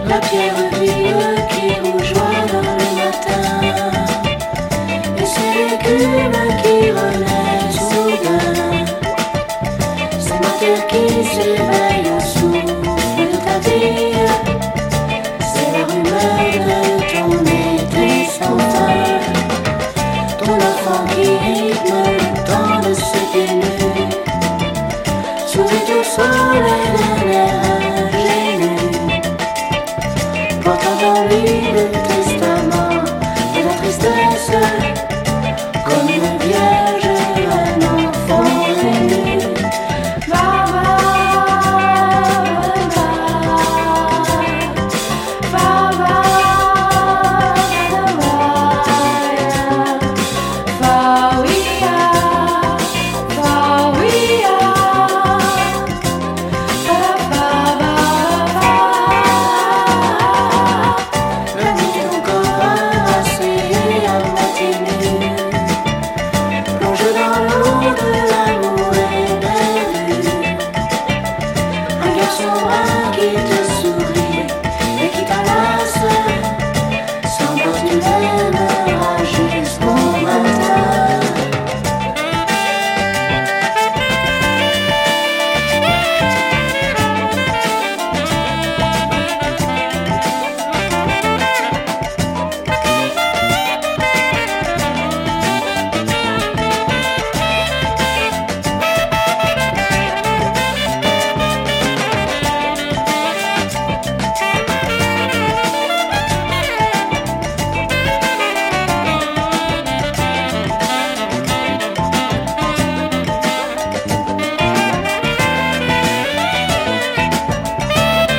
La pierre vive qui rougeoie dans le matin, et c'est l'écume qui renaît soudain. C'est ma terre qui s'éveille au souffle de ta vie. C'est la rumeur de ton été sans fin, ton enfant qui rythme le temps de se dénuer, sous les doux soleils d'un air ingénu, portant en lui le testament de la tristesse, comme une vierge, un enfant ému. Va, va, va, va, va, va, oui, la nuit encore embrassée à moitié nue, plonge dans l'eau de l'amour éperdu. Un garçon brun qui te